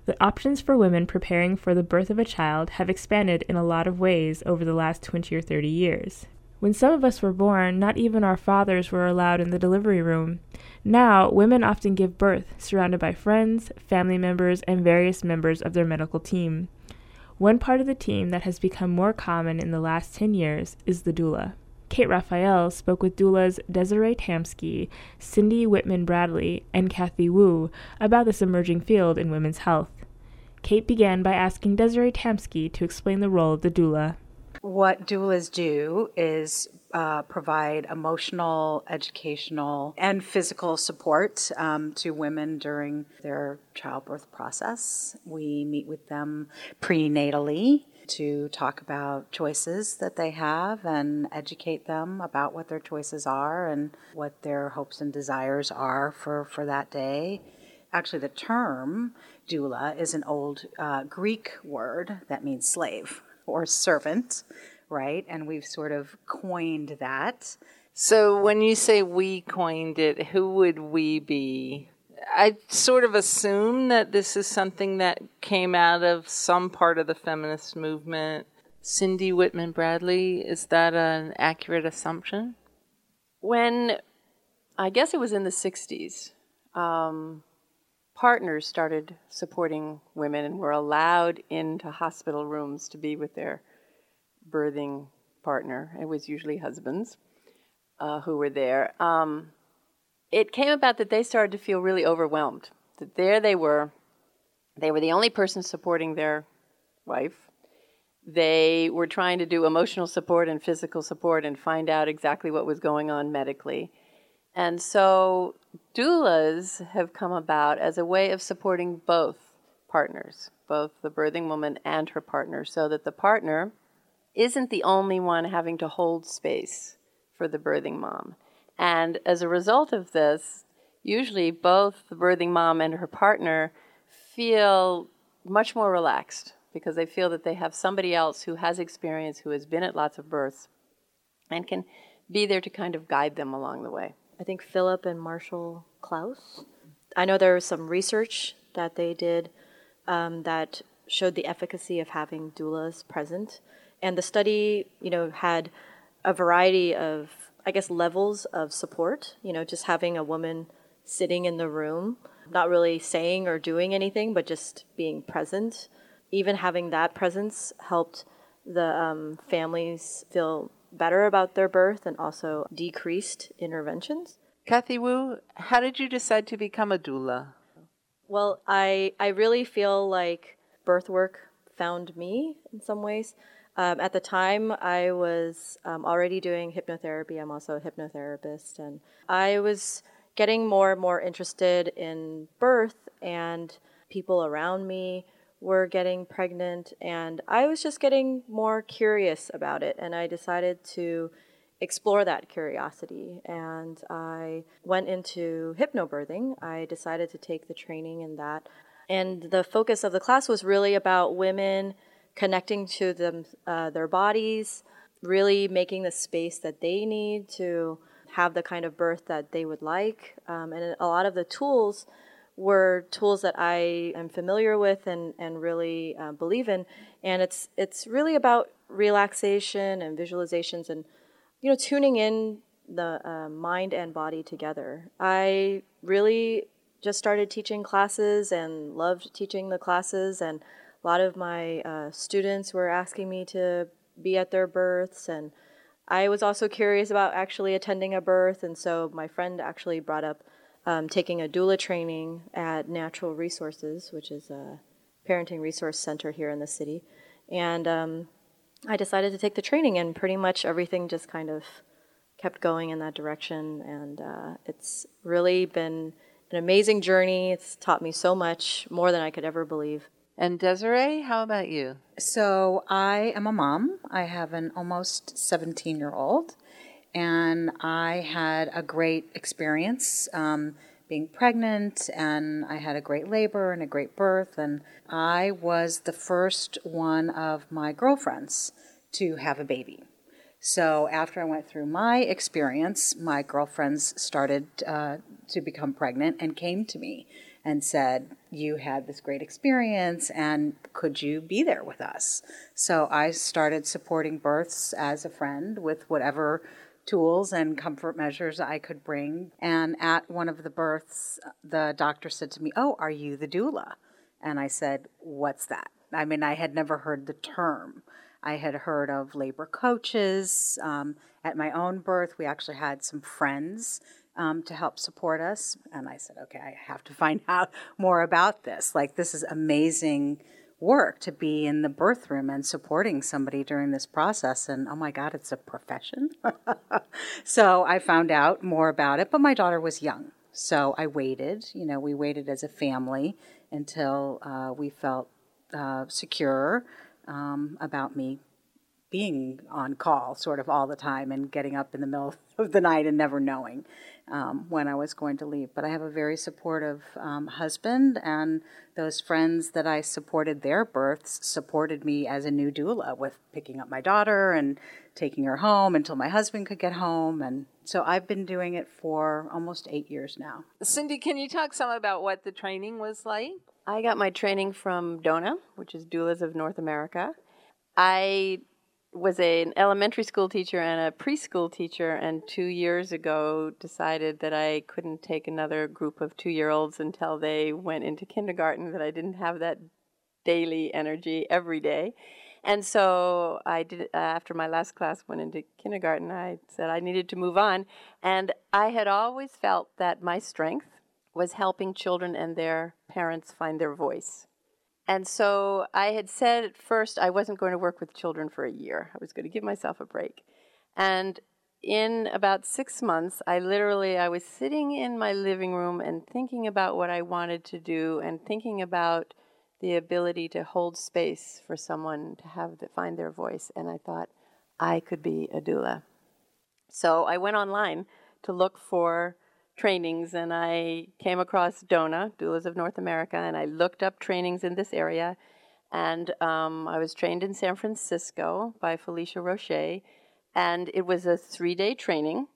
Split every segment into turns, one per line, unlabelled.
The options for women preparing for the birth of a child have expanded in a lot of ways over the last 20 or 30 years. When some of us were born, not even our fathers were allowed in the delivery room. Now, women often give birth, surrounded by friends, family members, and various members of their medical team. One part of the team that has become more common in the last 10 years is the doula. Kate Raphael spoke with doulas Desiree Tamsky, Cindy Whitman-Bradley, and Kathy Wu about this emerging field in women's health. Kate began by asking Desiree Tamsky to explain the role of the doula.
What doulas do is provide emotional, educational, and physical support to women during their childbirth process. We meet with them prenatally to talk about choices that they have and educate them about what their choices are and what their hopes and desires are for that day. Actually, the term doula is an old Greek word that means slave or servant, right? And we've sort of coined that.
So when you say we coined it, who would we be? I sort of assume that this is something that came out of some part of the feminist movement. Cindy Whitman-Bradley, is that an accurate assumption?
I guess it was in the 60s, partners started supporting women and were allowed into hospital rooms to be with their birthing partner. It was usually husbands who were there. It came about that they started to feel really overwhelmed. That there they were the only person supporting their wife. They were trying to do emotional support and physical support and find out exactly what was going on medically. And so doulas have come about as a way of supporting both partners, both the birthing woman and her partner, so that the partner isn't the only one having to hold space for the birthing mom. And as a result of this, usually both the birthing mom and her partner feel much more relaxed because they feel that they have somebody else who has experience, who has been at lots of births, and can be there to kind of guide them along the way.
I think Philip and Marshall Klaus. I know there was some research that they did that showed the efficacy of having doulas present. And the study, had a variety of, levels of support, just having a woman sitting in the room, not really saying or doing anything, but just being present. Even having that presence helped the families feel better about their birth and also decreased interventions.
Kathy Wu, how did you decide to become a doula?
Well, I really feel like birth work found me in some ways. At the time, I was already doing hypnotherapy. I'm also a hypnotherapist. And I was getting more and more interested in birth, and people around me were getting pregnant. And I was just getting more curious about it. And I decided to explore that curiosity. And I went into hypnobirthing. I decided to take the training in that. And the focus of the class was really about women connecting to them, their bodies, really making the space that they need to have the kind of birth that they would like. And a lot of the tools were tools that I am familiar with and really believe in. And it's really about relaxation and visualizations and, tuning in the mind and body together. I really just started teaching classes and loved teaching the classes, and a lot of my students were asking me to be at their births, and I was also curious about actually attending a birth, and so my friend actually brought up taking a doula training at Natural Resources, which is a parenting resource center here in the city, and I decided to take the training, and pretty much everything just kind of kept going in that direction, and it's really been an amazing journey. It's taught me so much, more than I could ever believe.
And Desiree, how about you?
So I am a mom. I have an almost 17-year-old, and I had a great experience being pregnant, and I had a great labor and a great birth, and I was the first one of my girlfriends to have a baby. So after I went through my experience, my girlfriends started to become pregnant and came to me and said, you had this great experience, and could you be there with us? So I started supporting births as a friend with whatever tools and comfort measures I could bring. And at one of the births, the doctor said to me, "Oh, are you the doula?" And I said, "What's that?" I mean, I had never heard the term. I had heard of labor coaches. At my own birth, we actually had some friends to help support us. And I said, okay, I have to find out more about this. Like, this is amazing work to be in the birth room and supporting somebody during this process. And oh my God, it's a profession. So I found out more about it, but my daughter was young. So I waited, we waited as a family until we felt secure about me being on call sort of all the time and getting up in the middle of the night and never knowing when I was going to leave. But I have a very supportive husband, and those friends that I supported their births supported me as a new doula with picking up my daughter and taking her home until my husband could get home. And so I've been doing it for almost 8 years now.
Cindy, can you talk some about what the training was like?
I got my training from DONA, which is Doulas of North America. I was an elementary school teacher and a preschool teacher, and 2 years ago decided that I couldn't take another group of 2-year-olds until they went into kindergarten, that I didn't have that daily energy every day. And so I did, after my last class went into kindergarten, I said I needed to move on. And I had always felt that my strength was helping children and their parents find their voice. And so I had said at first I wasn't going to work with children for a year. I was going to give myself a break. And in about 6 months, I was sitting in my living room and thinking about what I wanted to do and thinking about the ability to hold space for someone to find their voice. And I thought, I could be a doula. So I went online to look for trainings, and I came across DONA, Doulas of North America, and I looked up trainings in this area. And I was trained in San Francisco by Felicia Roche, and it was a 3-day training.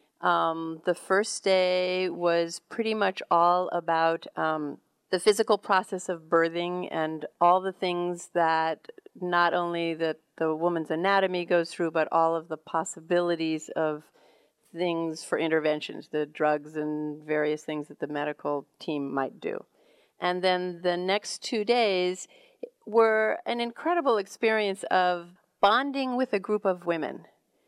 The first day was pretty much all about the physical process of birthing and all the things that not only that the woman's anatomy goes through, but all of the possibilities of things for interventions, the drugs and various things that the medical team might do. And then the next 2 days were an incredible experience of bonding with a group of women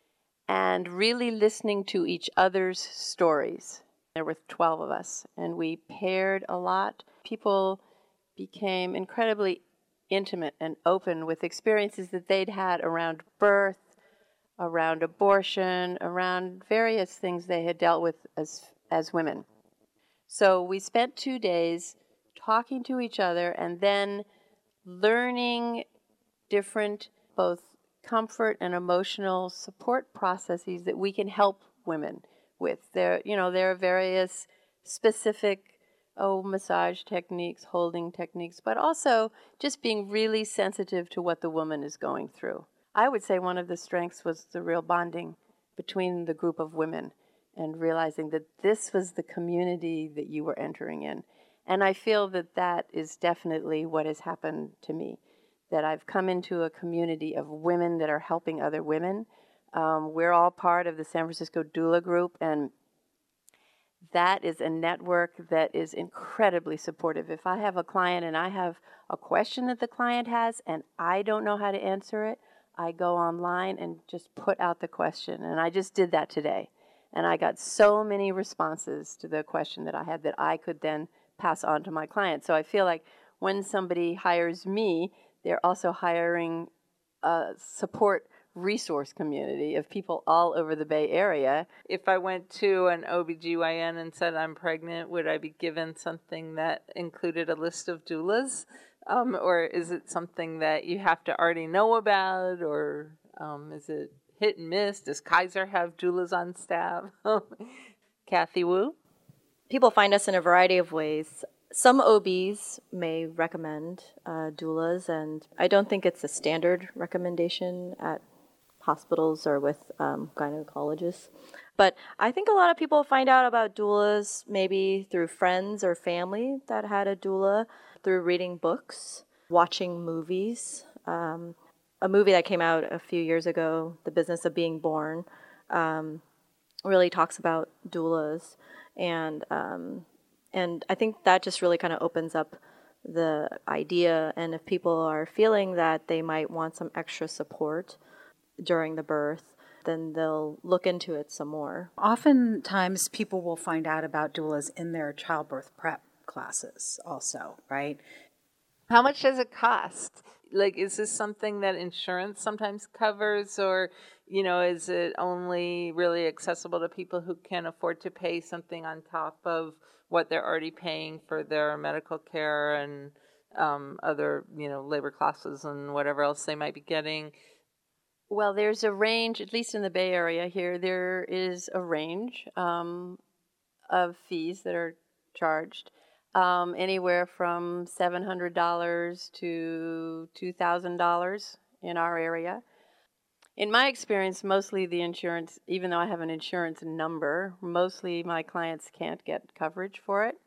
and really listening to each other's stories. There were 12 of us, and we paired a lot. People became incredibly intimate and open with experiences that they'd had around birth, around abortion, around various things they had dealt with as women. So we spent 2 days talking to each other and then learning different both comfort and emotional support processes that we can help women with. There are various specific massage techniques, holding techniques, but also just being really sensitive to what the woman is going through. I would say one of the strengths was the real bonding between the group of women and realizing that this was the community that you were entering in. And I feel that that is definitely what has happened to me, that I've come into a community of women that are helping other women. We're all part of the San Francisco Doula Group, and that is a network that is incredibly supportive. If I have a client and I have a question that the client has and I don't know how to answer it, I go online and just put out the question. And I just did that today. And I got so many responses to the question that I had that I could then pass on to my client. So I feel like when somebody hires me, they're also hiring a support resource community of people all over the Bay Area.
If I went to an OBGYN and said I'm pregnant, would I be given something that included a list of doulas? Or is it something that you have to already know about? Or is it hit and miss? Does Kaiser have doulas on staff? Kathy Wu?
People find us in a variety of ways. Some OBs may recommend doulas, and I don't think it's a standard recommendation at hospitals or with gynecologists. But I think a lot of people find out about doulas maybe through friends or family that had a doula, through reading books, watching movies. A movie that came out a few years ago, The Business of Being Born, really talks about doulas, and I think that just really kind of opens up the idea. And if people are feeling that they might want some extra support during the birth, then they'll look into it some more.
Oftentimes, people will find out about doulas in their childbirth prep classes also, right?
How much does it cost? Like, is this something that insurance sometimes covers, or, is it only really accessible to people who can afford to pay something on top of what they're already paying for their medical care and other, labor classes and whatever else they might be getting?
Well, there's a range, at least in the Bay Area here, there is a range of fees that are charged. Anywhere from $700 to $2,000 in our area. In my experience, mostly the insurance, even though I have an insurance number, mostly my clients can't get coverage for it.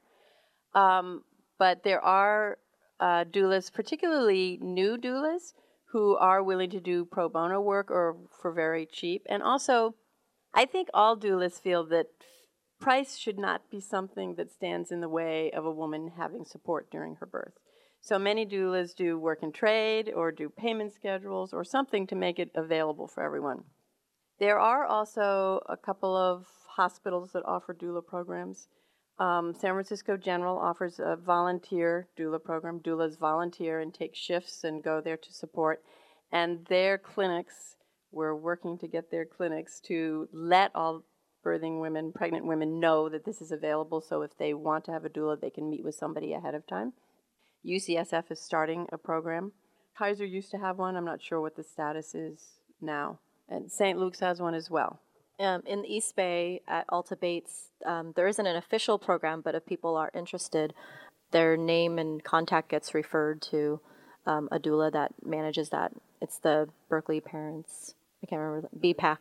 But there are doulas, particularly new doulas, who are willing to do pro bono work or for very cheap. And also, I think all doulas feel that price should not be something that stands in the way of a woman having support during her birth. So many doulas do work and trade or do payment schedules or something to make it available for everyone. There are also a couple of hospitals that offer doula programs. San Francisco General offers a volunteer doula program. Doulas volunteer and take shifts and go there to support. And their clinics, we're working to get their clinics to let all birthing women, pregnant women, know that this is available, so if they want to have a doula, they can meet with somebody ahead of time. UCSF is starting a program. Kaiser used to have one. I'm not sure what the status is now. And St. Luke's has one as well.
In the East Bay at Alta Bates, there isn't an official program, but if people are interested, their name and contact gets referred to a doula that manages that. It's the Berkeley Parents, I can't remember, BPAC.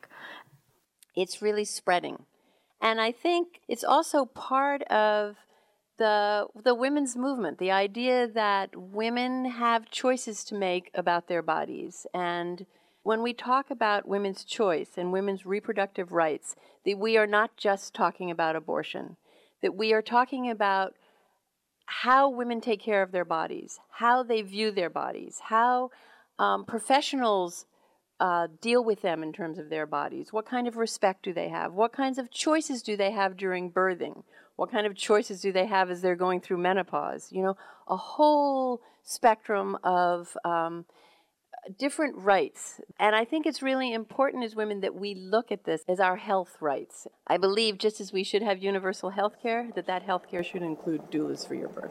It's really spreading. And I think it's also part of the women's movement, the idea that women have choices to make about their bodies. And when we talk about women's choice and women's reproductive rights, that we are not just talking about abortion, that we are talking about how women take care of their bodies, how they view their bodies, how professionals deal with them in terms of their bodies. What kind of respect do they have? What kinds of choices do they have during birthing? What kind of choices do they have as they're going through menopause? A whole spectrum of different rights. And I think it's really important as women that we look at this as our health rights. I believe just as we should have universal health care, that health care should include doulas for your birth.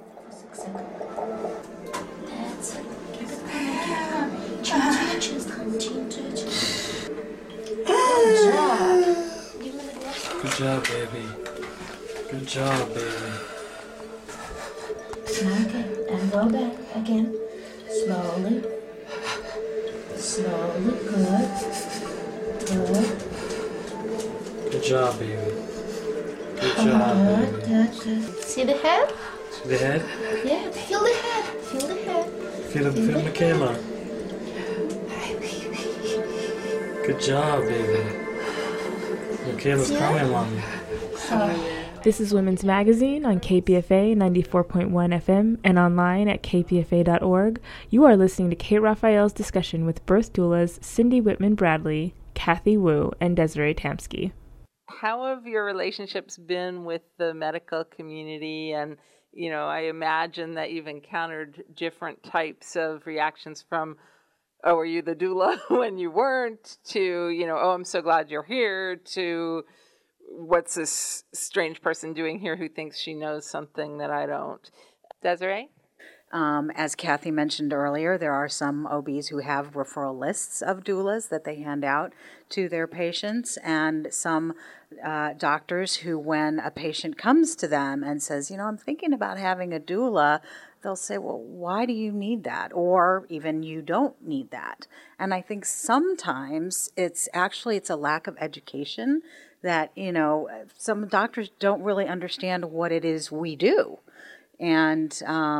Good job, baby. Good job, baby.
Okay, and go back again. Slowly. Slowly. Good. Good.
Good job, baby. Good job, baby.
Good. See the head?
See the head?
Yeah, feel the head. Feel the head.
Feel Michaela. Good job, baby. Michaela's coming, Mommy.
This is Women's Magazine on KPFA 94.1 FM and online at kpfa.org. You are listening to Kate Raphael's discussion with birth doulas Cindy Whitman Bradley, Kathy Wu, and Desiree Tamsky.
How have your relationships been with the medical community? And, I imagine that you've encountered different types of reactions from, oh, were you the doula when you weren't, to, oh, I'm so glad you're here, to what's this strange person doing here who thinks she knows something that I don't. Desiree?
As Kathy mentioned earlier, there are some OBs who have referral lists of doulas that they hand out to their patients, and some doctors who, when a patient comes to them and says, I'm thinking about having a doula, they'll say, well, why do you need that? Or even you don't need that. And I think sometimes it's a lack of education that, some doctors don't really understand what it is we do. And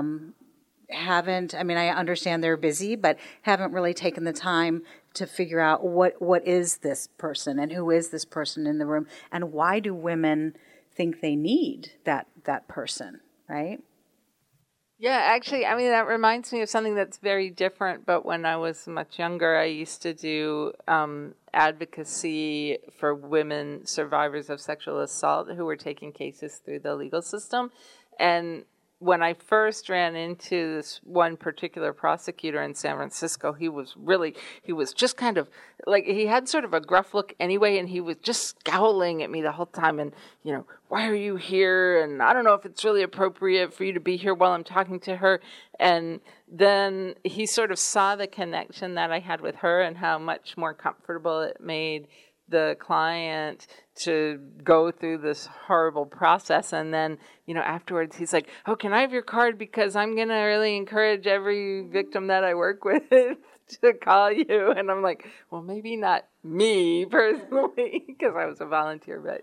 I understand they're busy, but haven't really taken the time to figure out what is this person and who is this person in the room and why do women think they need that person, right?
Yeah, actually, that reminds me of something that's very different, but when I was much younger, I used to do advocacy for women survivors of sexual assault who were taking cases through the legal system. And when I first ran into this one particular prosecutor in San Francisco, he was just kind of like, he had sort of a gruff look anyway, and he was just scowling at me the whole time. And, why are you here? And I don't know if it's really appropriate for you to be here while I'm talking to her. And then he sort of saw the connection that I had with her and how much more comfortable it made the client to go through this horrible process. And then, afterwards he's like, oh, can I have your card? Because I'm going to really encourage every victim that I work with to call you. And I'm like, well, maybe not me personally, because I was a volunteer, but,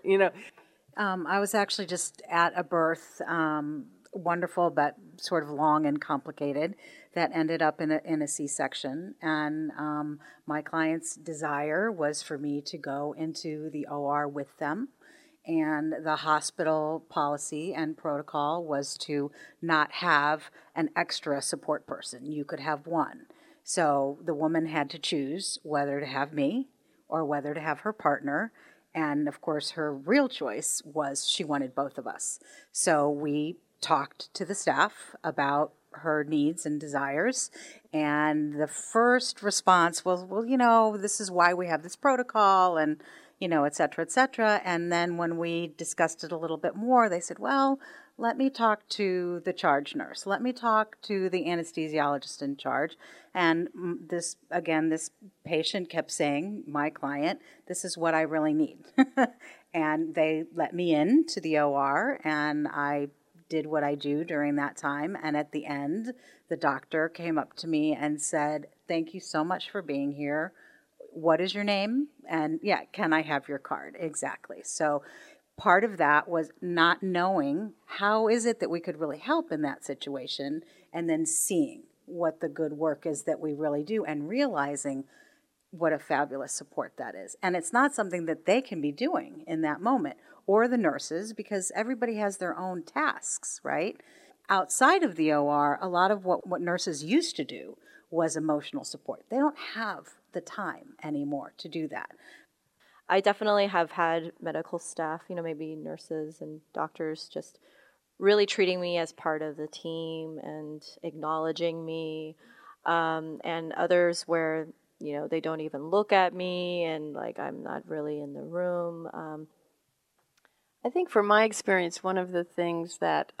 I was actually just at a birth, wonderful, but sort of long and complicated, that ended up in a C-section. And my client's desire was for me to go into the OR with them. And the hospital policy and protocol was to not have an extra support person. You could have one. So the woman had to choose whether to have me or whether to have her partner. And of course, her real choice was she wanted both of us. So we talked to the staff about her needs and desires. And the first response was, well, this is why we have this protocol and, et cetera, et cetera. And then when we discussed it a little bit more, they said, well, let me talk to the charge nurse. Let me talk to the anesthesiologist in charge. And this patient kept saying, my client, this is what I really need. And they let me in to the OR, and I did what I do during that time. And at the end, the doctor came up to me and said, thank you so much for being here. What is your name? And can I have your card? Exactly. So part of that was not knowing how is it that we could really help in that situation, and then seeing what the good work is that we really do and realizing what a fabulous support that is. And it's not something that they can be doing in that moment, or the nurses, because everybody has their own tasks, right? Outside of the OR, a lot of what nurses used to do was emotional support. They don't have the time anymore to do that.
I definitely have had medical staff, maybe nurses and doctors, just really treating me as part of the team and acknowledging me, and others where, they don't even look at me and like I'm not really in the room.
I think from my experience, one of the things that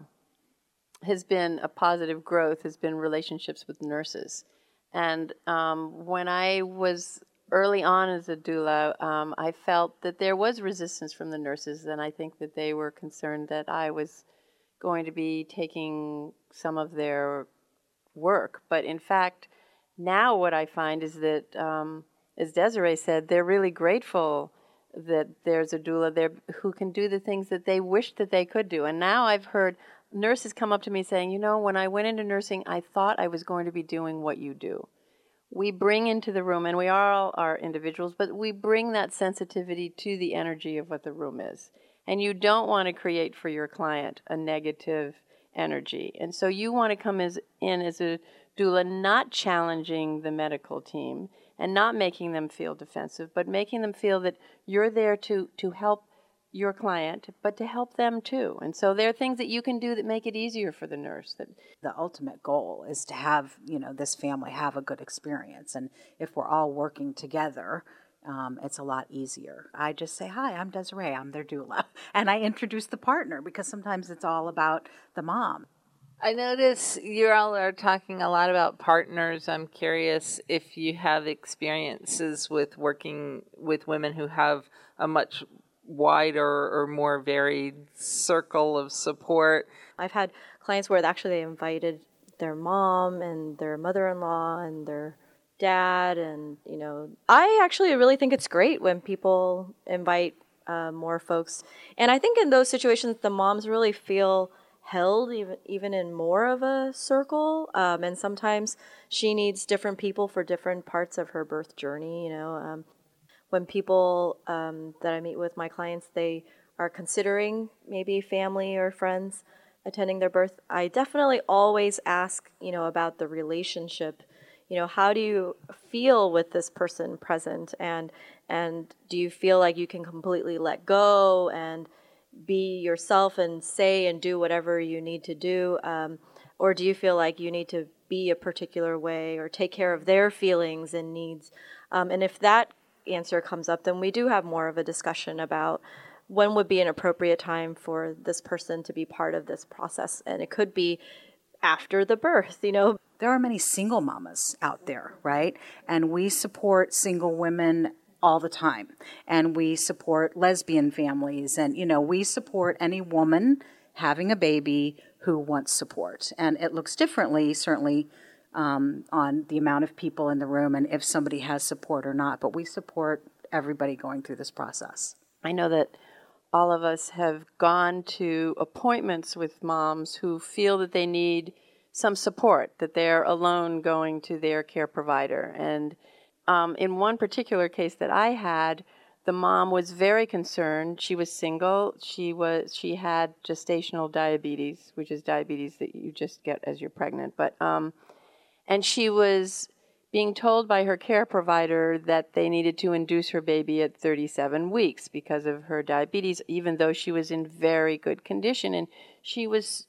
has been a positive growth has been relationships with nurses. And when I was early on as a doula, I felt that there was resistance from the nurses, and I think that they were concerned that I was going to be taking some of their work. But in fact, now what I find is that, as Desiree said, they're really grateful that there's a doula there who can do the things that they wish that they could do. And now I've heard nurses come up to me saying, when I went into nursing, I thought I was going to be doing what you do. We bring into the room, and we all are individuals, but we bring that sensitivity to the energy of what the room is. And you don't want to create for your client a negative energy. And so you want to come in as a doula, not challenging the medical team and not making them feel defensive, but making them feel that you're there to help your client, but to help them too. And so there are things that you can do that make it easier for the nurse.
The ultimate goal is to have, this family have a good experience. And if we're all working together, it's a lot easier. I just say, hi, I'm Desiree, I'm their doula. And I introduce the partner, because sometimes it's all about the mom.
I notice you all are talking a lot about partners. I'm curious if you have experiences with working with women who have a much wider or more varied circle of support.
I've had clients where actually they invited their mom and their mother-in-law and their dad, and I actually really think it's great when people invite more folks. And I think in those situations, the moms really feel held even in more of a circle. And sometimes she needs different people for different parts of her birth journey. When people that I meet with, my clients, they are considering maybe family or friends attending their birth, I definitely always ask, about the relationship. How do you feel with this person present, and do you feel like you can completely let go and be yourself and say and do whatever you need to do, or do you feel like you need to be a particular way or take care of their feelings and needs? And if that answer comes up, then we do have more of a discussion about when would be an appropriate time for this person to be part of this process. And it could be after the birth,
There are many single mamas out there, right? And we support single women all the time. And we support lesbian families. And, we support any woman having a baby who wants support. And it looks differently, certainly, on the amount of people in the room and if somebody has support or not. But we support everybody going through this process.
I know that all of us have gone to appointments with moms who feel that they need some support, that they're alone going to their care provider. And in one particular case that I had, the mom was very concerned. She was single. She had gestational diabetes, which is diabetes that you just get as you're pregnant. But and she was being told by her care provider that they needed to induce her baby at 37 weeks because of her diabetes, even though she was in very good condition. And she was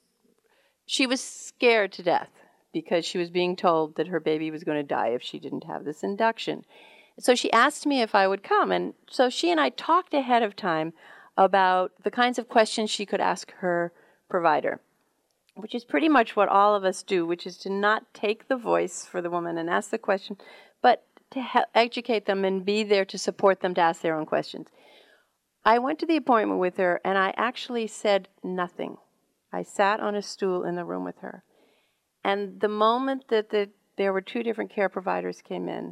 scared to death because she was being told that her baby was going to die if she didn't have this induction. So she asked me if I would come. And so she and I talked ahead of time about the kinds of questions she could ask her provider, which is pretty much what all of us do, which is to not take the voice for the woman and ask the question, but to educate them and be there to support them to ask their own questions. I went to the appointment with her, and I actually said nothing. I sat on a stool in the room with her. And the moment that there were two different care providers came in,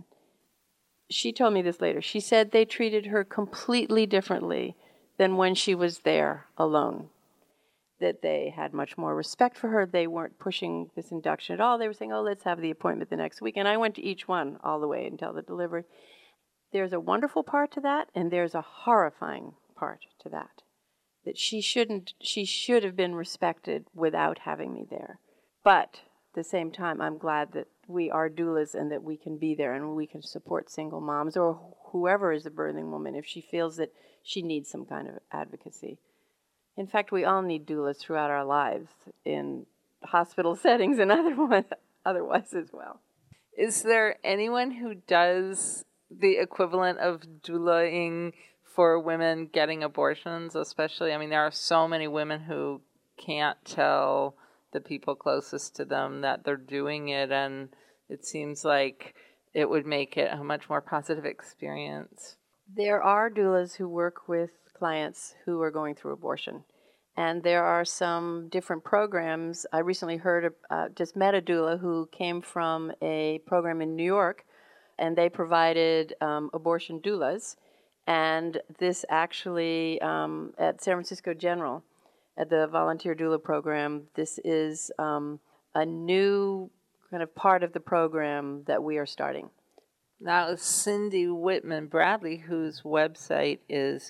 she told me this later. She said they treated her completely differently than when she was there alone. That they had much more respect for her. They weren't pushing this induction at all. They were saying, let's have the appointment the next week. And I went to each one all the way until the delivery. There's a wonderful part to that, and there's a horrifying part to that. That she should have been respected without having me there. But at the same time, I'm glad that we are doulas and that we can be there and we can support single moms or whoever is a birthing woman if she feels that she needs some kind of advocacy. In fact, we all need doulas throughout our lives in hospital settings and otherwise as well.
Is there anyone who does the equivalent of doulaing for women getting abortions, especially? I mean, there are so many women who can't tell the people closest to them that they're doing it, and it seems like it would make it a much more positive experience.
There are doulas who work with clients who are going through abortion. And there are some different programs. I recently just met a doula who came from a program in New York, and they provided abortion doulas. And this actually, at San Francisco General, at the Volunteer Doula Program, this is a new kind of part of the program that we are starting.
Now, Cindy Whitman Bradley, whose website is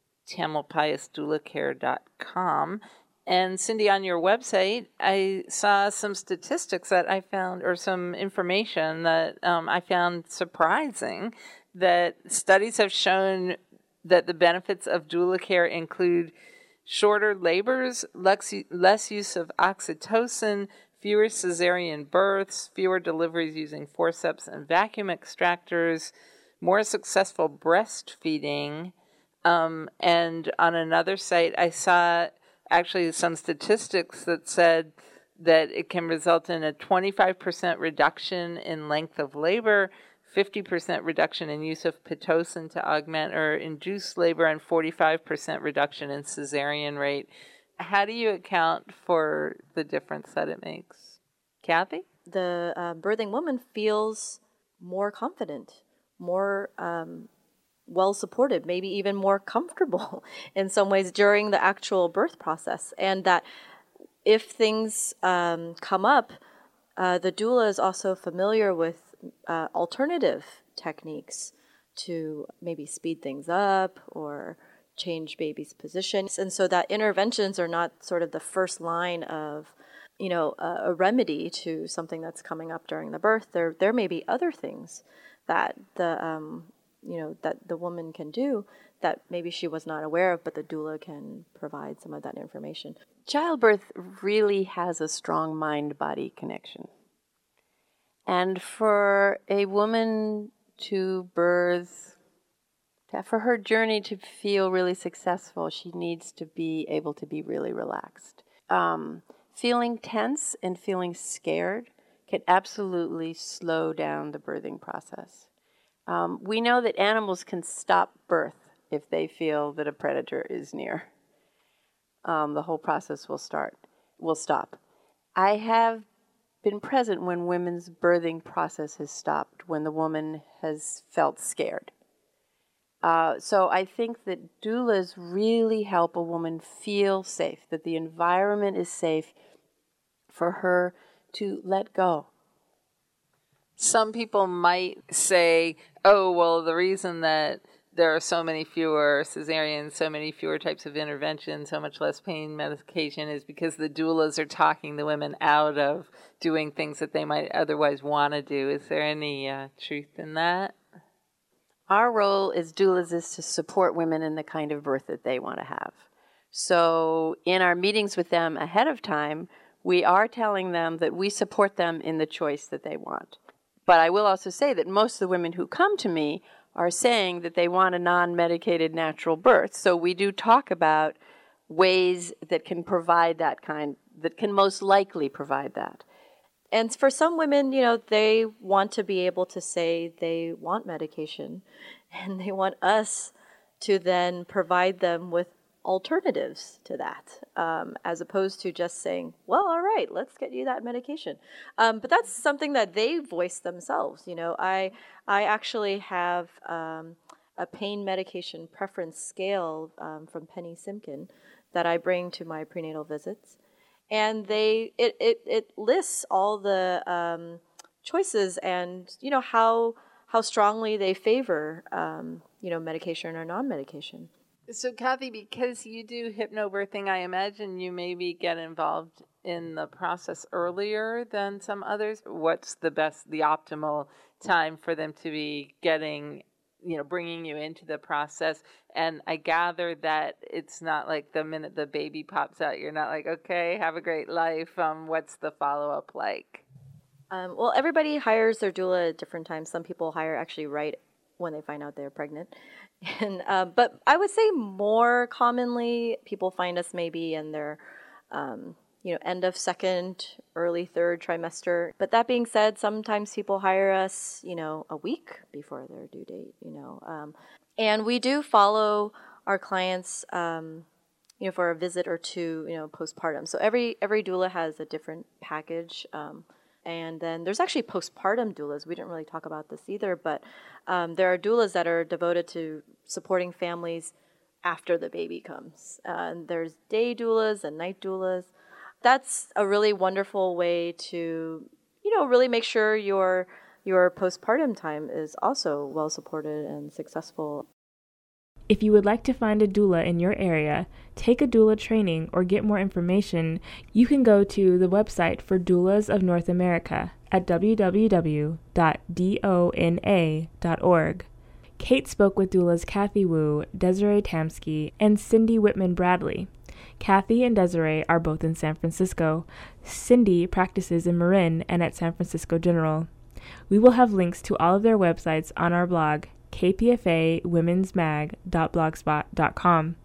TamilPiusDoulaCare.com. And Cindy, on your website, I saw some statistics that I found, or some information that I found surprising, that studies have shown that the benefits of doula care include shorter labors, less use of oxytocin, fewer cesarean births, fewer deliveries using forceps and vacuum extractors, more successful breastfeeding. And on another site, I saw actually some statistics that said that it can result in a 25% reduction in length of labor, 50% reduction in use of Pitocin to augment or induce labor, and 45% reduction in cesarean rate. How do you account for the difference that it makes? Kathy?
The birthing woman feels more confident, more well supported, maybe even more comfortable in some ways during the actual birth process. And that if things come up, the doula is also familiar with alternative techniques to maybe speed things up or change baby's position. And so that interventions are not sort of the first line of, a remedy to something that's coming up during the birth. There may be other things that that the woman can do that maybe she was not aware of, but the doula can provide some of that information.
Childbirth really has a strong mind-body connection. And for a woman to birth, for her journey to feel really successful, she needs to be able to be really relaxed. Feeling tense and feeling scared can absolutely slow down the birthing process. We know that animals can stop birth if they feel that a predator is near. The whole process will stop. I have been present when women's birthing process has stopped, when the woman has felt scared. So I think that doulas really help a woman feel safe, that the environment is safe for her to let go.
Some people might say, oh, well, the reason that there are so many fewer cesareans, so many fewer types of intervention, so much less pain medication is because the doulas are talking the women out of doing things that they might otherwise want to do. Is there any truth in that?
Our role as doulas is to support women in the kind of birth that they want to have. So in our meetings with them ahead of time, we are telling them that we support them in the choice that they want. But I will also say that most of the women who come to me are saying that they want a non-medicated natural birth. So we do talk about ways that can provide that that can most likely provide that.
And for some women, they want to be able to say they want medication, and they want us to then provide them with alternatives to that, as opposed to just saying, well, all right, let's get you that medication. But that's something that they voice themselves. I actually have a pain medication preference scale from Penny Simkin that I bring to my prenatal visits. And it lists all the choices and, how strongly they favor, medication or non-medication.
So, Kathy, because you do hypnobirthing, I imagine you maybe get involved in the process earlier than some others. What's the optimal time for them to be getting, bringing you into the process? And I gather that it's not like the minute the baby pops out, you're not like, okay, have a great life. What's the follow-up like?
Well, everybody hires their doula at different times. Some people hire actually right when they find out they're pregnant. And but I would say more commonly, people find us maybe in their, end of second, early third trimester. But that being said, sometimes people hire us, a week before their due date, and we do follow our clients, for a visit or two, postpartum. So every doula has a different package. And then there's actually postpartum doulas. We didn't really talk about this either, but there are doulas that are devoted to supporting families after the baby comes. And there's day doulas and night doulas. That's a really wonderful way to, really make sure your postpartum time is also well supported and successful.
If you would like to find a doula in your area, take a doula training, or get more information, you can go to the website for Doulas of North America at www.dona.org. Kate spoke with doulas Kathy Wu, Desiree Tamsky, and Cindy Whitman Bradley. Kathy and Desiree are both in San Francisco. Cindy practices in Marin and at San Francisco General. We will have links to all of their websites on our blog, kpfawomensmag.blogspot.com.